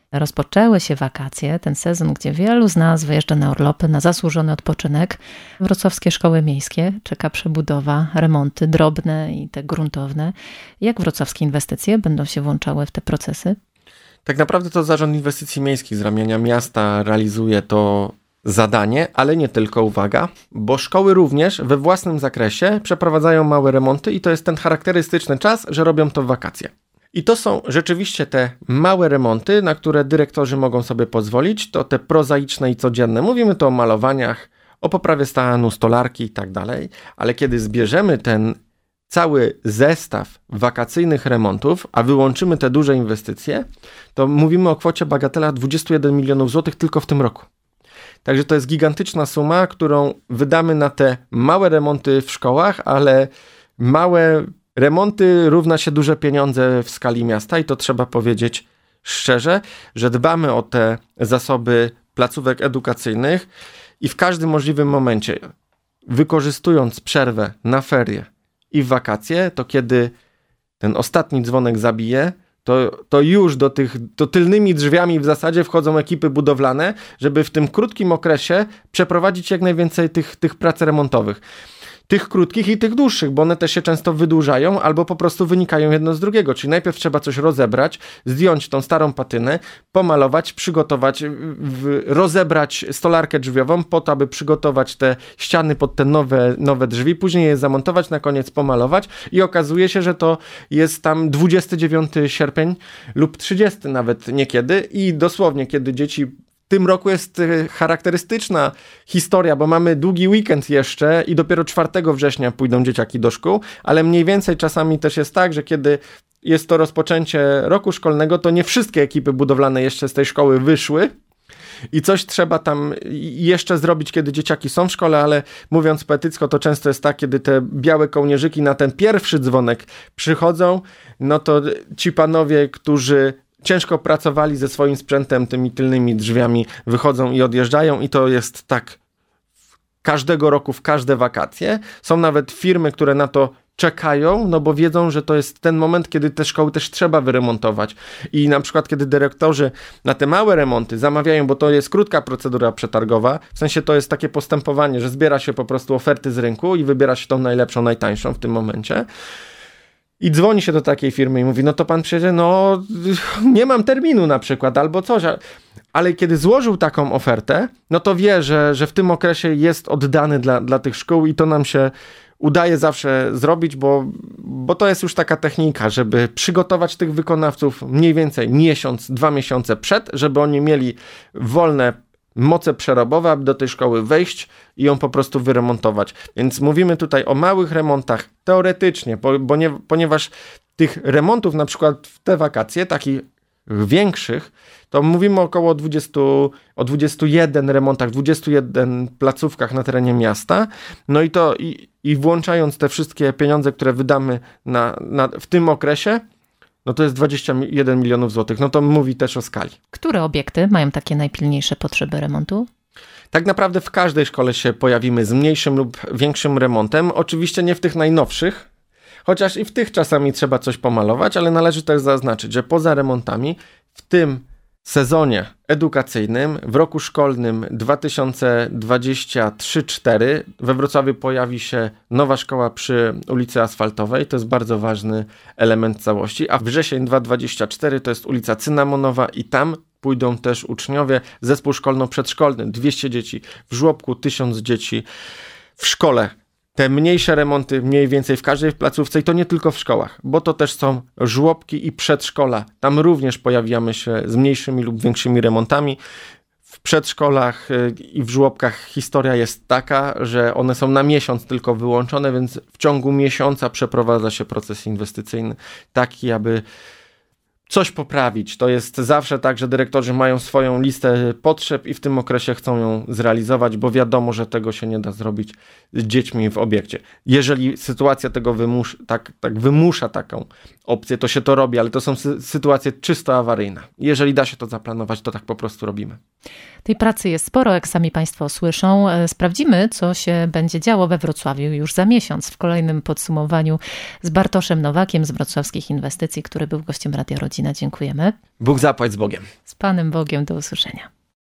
rozpoczęły się wakacje, ten sezon, gdzie wielu z nas wyjeżdża na urlopy, na zasłużony odpoczynek. Wrocławskie szkoły miejskie czeka przebudowa, remonty drobne i te gruntowne. Jak wrocławskie inwestycje będą się włączały w te procesy? Tak naprawdę to Zarząd Inwestycji Miejskich z ramienia miasta realizuje to zadanie, ale nie tylko, uwaga, bo szkoły również we własnym zakresie przeprowadzają małe remonty i to jest ten charakterystyczny czas, że robią to w wakacje. I to są rzeczywiście te małe remonty, na które dyrektorzy mogą sobie pozwolić, to te prozaiczne i codzienne. Mówimy tu o malowaniach, o poprawie stanu, stolarki i tak dalej, ale kiedy zbierzemy ten cały zestaw wakacyjnych remontów, a wyłączymy te duże inwestycje, to mówimy o kwocie bagatela 21 milionów złotych tylko w tym roku. Także to jest gigantyczna suma, którą wydamy na te małe remonty w szkołach, ale małe remonty równa się duże pieniądze w skali miasta i to trzeba powiedzieć szczerze, że dbamy o te zasoby placówek edukacyjnych i w każdym możliwym momencie, wykorzystując przerwę na ferie i w wakacje, to kiedy ten ostatni dzwonek zabije, to już do tylnymi drzwiami w zasadzie wchodzą ekipy budowlane, żeby w tym krótkim okresie przeprowadzić jak najwięcej tych prac remontowych. Tych krótkich i tych dłuższych, bo one też się często wydłużają albo po prostu wynikają jedno z drugiego. Czyli najpierw trzeba coś rozebrać, zdjąć tą starą patynę, pomalować, przygotować, rozebrać stolarkę drzwiową po to, aby przygotować te ściany pod te nowe drzwi, później je zamontować, na koniec pomalować i okazuje się, że to jest tam 29 sierpień lub 30 nawet niekiedy i dosłownie, kiedy dzieci w tym roku jest charakterystyczna historia, bo mamy długi weekend jeszcze i dopiero 4 września pójdą dzieciaki do szkół, ale mniej więcej czasami też jest tak, że kiedy jest to rozpoczęcie roku szkolnego, to nie wszystkie ekipy budowlane jeszcze z tej szkoły wyszły i coś trzeba tam jeszcze zrobić, kiedy dzieciaki są w szkole, ale mówiąc poetycko, to często jest tak, kiedy te białe kołnierzyki na ten pierwszy dzwonek przychodzą, no to ci panowie, którzy ciężko pracowali ze swoim sprzętem, tymi tylnymi drzwiami, wychodzą i odjeżdżają i to jest tak każdego roku, w każde wakacje. Są nawet firmy, które na to czekają, no bo wiedzą, że to jest ten moment, kiedy te szkoły też trzeba wyremontować. I na przykład, kiedy dyrektorzy na te małe remonty zamawiają, bo to jest krótka procedura przetargowa, w sensie to jest takie postępowanie, że zbiera się po prostu oferty z rynku i wybiera się tą najlepszą, najtańszą w tym momencie. I dzwoni się do takiej firmy i mówi, no to pan przyjedzie, no nie mam terminu na przykład, albo coś. Ale kiedy złożył taką ofertę, no to wie, że w tym okresie jest oddany dla tych szkół i to nam się udaje zawsze zrobić, bo to jest już taka technika, żeby przygotować tych wykonawców mniej więcej miesiąc, 2 miesiące przed, żeby oni mieli wolne moce przerobowe, aby do tej szkoły wejść i ją po prostu wyremontować. Więc mówimy tutaj o małych remontach teoretycznie, ponieważ tych remontów na przykład w te wakacje, takich większych, to mówimy około 21 remontach, 21 placówkach na terenie miasta. No i włączając te wszystkie pieniądze, które wydamy w tym okresie, no to jest 21 milionów złotych. No to mówi też o skali. Które obiekty mają takie najpilniejsze potrzeby remontu? Tak naprawdę w każdej szkole się pojawimy z mniejszym lub większym remontem. Oczywiście nie w tych najnowszych, chociaż i w tych czasami trzeba coś pomalować, ale należy też zaznaczyć, że poza remontami w tym sezonie edukacyjnym w roku szkolnym 2023-2024 we Wrocławiu pojawi się nowa szkoła przy ulicy Asfaltowej. To jest bardzo ważny element całości. A wrzesień 2024 to jest ulica Cynamonowa i tam pójdą też uczniowie. Zespół szkolno-przedszkolny, 200 dzieci w żłobku, 1000 dzieci w szkole. Te mniejsze remonty mniej więcej w każdej placówce i to nie tylko w szkołach, bo to też są żłobki i przedszkola. Tam również pojawiamy się z mniejszymi lub większymi remontami. W przedszkolach i w żłobkach historia jest taka, że one są na miesiąc tylko wyłączone, więc w ciągu miesiąca przeprowadza się proces inwestycyjny taki, aby coś poprawić. To jest zawsze tak, że dyrektorzy mają swoją listę potrzeb i w tym okresie chcą ją zrealizować, bo wiadomo, że tego się nie da zrobić z dziećmi w obiekcie. Jeżeli sytuacja tego wymusza taką opcję, to się to robi, ale to są sytuacje czysto awaryjne. Jeżeli da się to zaplanować, to tak po prostu robimy. Tej pracy jest sporo, jak sami Państwo słyszą. Sprawdzimy, co się będzie działo we Wrocławiu już za miesiąc w kolejnym podsumowaniu z Bartoszem Nowakiem z Wrocławskich Inwestycji, który był gościem Radia Rodzina. Rodzina dziękujemy. Bóg zapłać z Bogiem. Z Panem Bogiem, do usłyszenia.